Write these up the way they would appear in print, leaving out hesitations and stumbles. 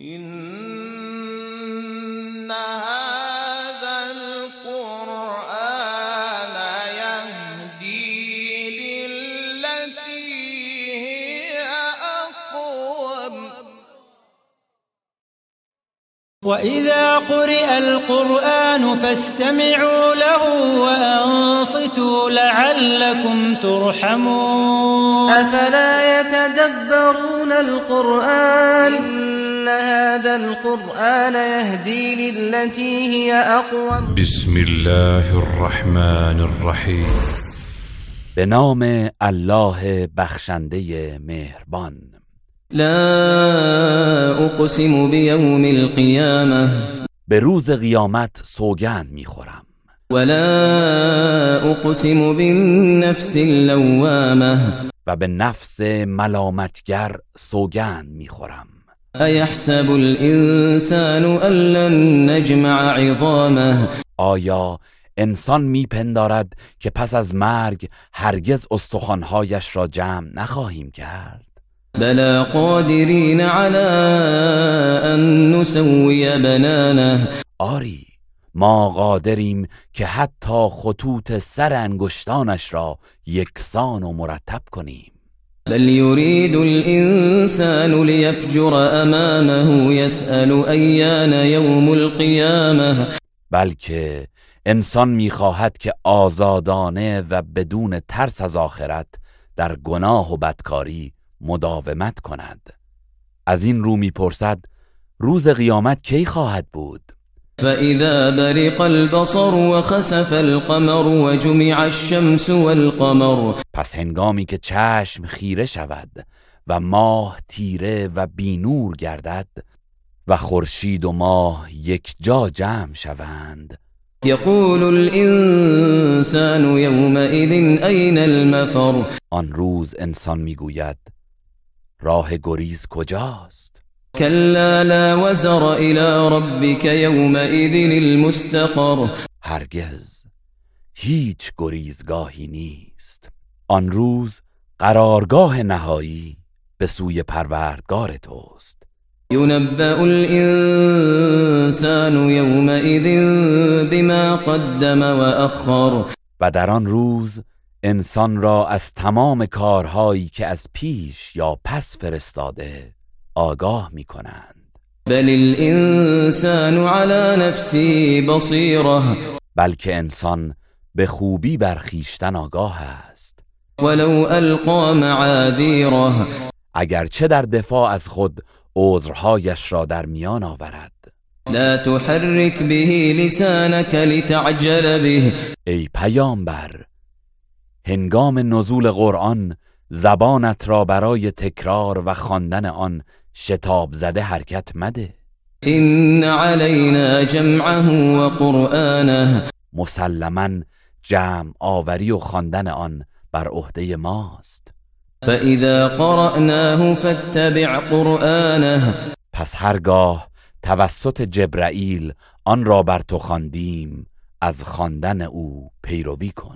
إن هذا القرآن يهدي للتي هي أقوم وإذا قرئ القرآن فاستمعوا له وأنصتوا لعلكم ترحمون أفلا يتدبرون القرآن إن هذا القرآن يهدي للتي هي أقوم بسم الله الرحمن الرحیم. به نام الله بخشنده مهربان. لا أقسم بيوم القيامة به روز قیامت سوگند میخورم. ولا أقسم بالنفس اللوامة و به نفس ملامتگر سوگند میخورم. أيحسب الإنسان أن لن نجمع عظامه آیا انسان میپندارد که پس از مرگ هرگز استخوانهایش را جمع نخواهیم کرد؟ بلى قادرين على أن نسوي بنانه آری، ما قادریم که حتی خطوط سر انگشتانش را یکسان و مرتب کنیم. بل يريد الإنسان ليفجر أمامه يسأل أيان يوم القيامة بلکه انسان میخواهد که آزادانه و بدون ترس از آخرت در گناه و بدکاری مداومت کند. از این رو میپرسد روز قیامت کی خواهد بود؟ فإذا برق البصر وخسف القمر وجمع الشمس والقمر پس هنگامی که چشم خیره شود و ماه تیره و بینور گردد و خورشید و ماه یک جا جمع شوند، يقول الإنسان يومئذ أين المفر آن روز انسان میگوید راه گریز کجاست؟ كلا لا وزر إلى ربك يومئذ المستقر هرگز هیچ گریزگاهی نیست. آن روز قرارگاه نهایی به سوی پروردگار توست. ينبأ الإنسان يومئذ بما قدم وأخر و در آن روز انسان را از تمام کارهایی که از پیش یا پس فرستاده آگاه می کنند. بل الإنسان على نفسه بصيرة بلکه انسان به خوبی بر خویشتن آگاه است. ولو ألقى معاذيره اگرچه در دفاع از خود عذرهایش را در میان آورد. لا تحرك به لسانك لتعجل به ای پیامبر، هنگام نزول قرآن زبانت را برای تکرار و خواندن آن شتاب زده حرکت مده. إن علينا جمعه وقرآنه مسلماً جمع آوری و خواندن آن بر عهده ماست. فإذا قرأناه فاتبع قرآنه پس هرگاه توسط جبرائیل آن را بر تو خواندیم از خواندن او پیروی کن.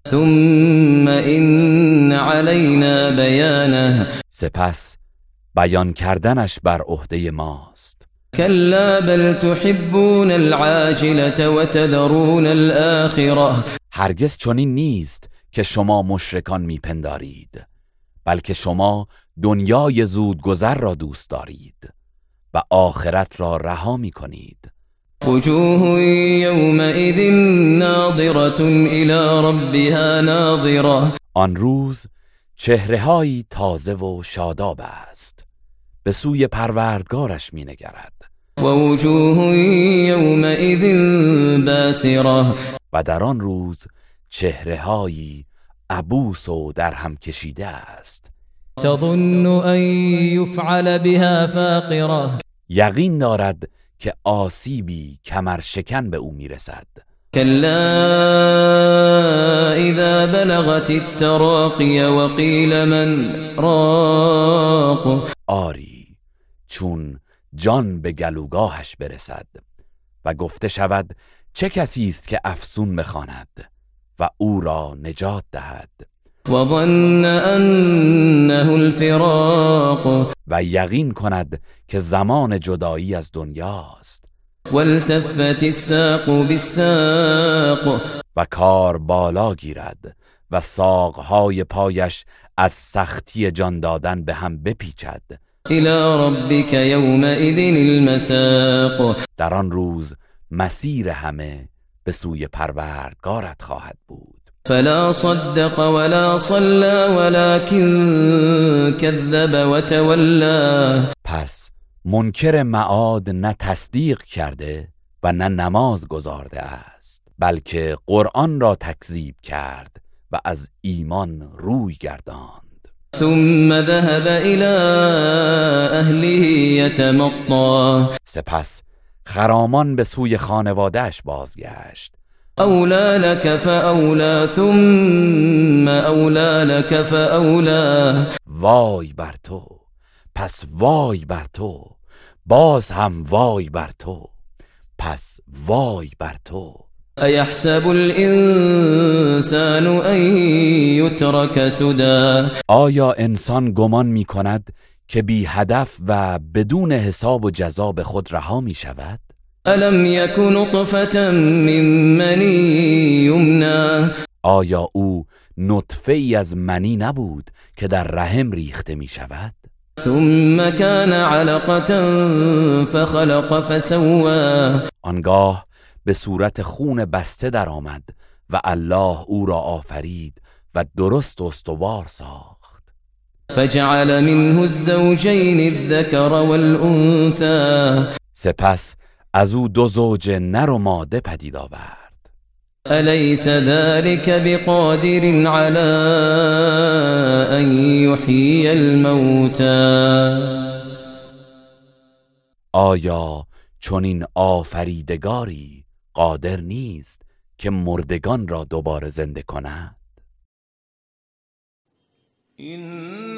ثم إن علينا بيانه سپس بیان کردنش بر عهده ماست. كلا بل تحبون العاجلة وتذرون الآخرة هرگز چنین نیست که شما مشرکان میپندارید، بلکه شما دنیای زودگذر را دوست دارید و آخرت را رها میکنید. وجوه يومئذ ناظرة إلى ربها ناظرة آن روز چهره‌هایی تازه و شاداب است، به سوی پروردگارش مینگرد. ووجوه يومئذ باسرة و در آن روز چهره‌هایی عبوس و درهم کشیده است. تظن أن يفعل بها فاقرة یقین دارد که آسیبی کمرشکن به او میرسد. كلا إذا بلغت التراقي وقيل من راق آری، چون جان به گلوگاهش برسد و گفته شود چه کسی است که افسون بخواند و او را نجات دهد. وظن أنه الفراق و یقین کند که زمان جدایی از دنیاست. والتفت الساق بالساق و کار بالا گیرد و ساقهای پایش از سختی جان دادن به هم بپیچد. إلى ربك يومئذ المساق در آن روز مسیر همه به سوی پروردگارت خواهد بود. فلا صدق ولا صلى ولكن كذب وتولى پس منکر معاد نه تصدیق کرده و نه نماز گزارده است، بلکه قرآن را تکذیب کرد و از ایمان روی گرداند. ثم ذهب إلى أهله يتمطى سپس خرامان به سوی خانواده‌اش بازگشت. أولى لك فأولى ثم أولى لك فأولى وای بر تو، پس وای بر تو، باز هم وای بر تو، پس وای بر تو. أيحسب الإنسان أن يترك سدى آیا انسان گمان می کند که بی هدف و بدون حساب و جزا به خود رها می شود؟ ألم يك نطفة من مني يمنى آیا او نطفه ای از منی نبود که در رحم ریخته می شود؟ ثم كان علقة فخلق فسوى آنگاه به صورت خون بسته در آمد و الله او را آفرید و درست و استوار ساخت. فجعل منه الزوجين الذكر والأنثى سپس از او دو زوج نر و ماده پدید آورد. أليس ذلك بقادر على أن يحيي الموتى آیا چنین آفریدگاری قادر نیست که مردگان را دوباره زنده کند؟